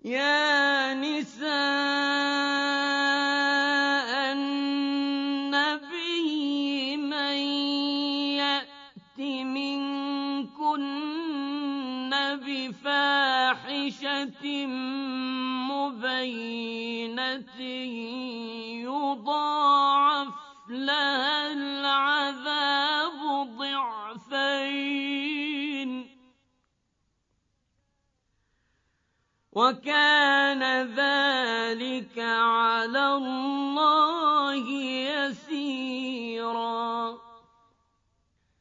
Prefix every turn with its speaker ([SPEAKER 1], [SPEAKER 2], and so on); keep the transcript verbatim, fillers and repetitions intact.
[SPEAKER 1] يَا نِسَاءَ النَّبِيِّ مَن يَأْتِ مِنكُنَّ بِفَاحِشَةٍ مُّبَيِّنَةٍ يُضَاعَفْ لَهَا الْعَذَابُ ضِعْفَيْنِ ۚ وَكَانَ ذَٰلِكَ عَلَى اللَّهِ يَسِيرًا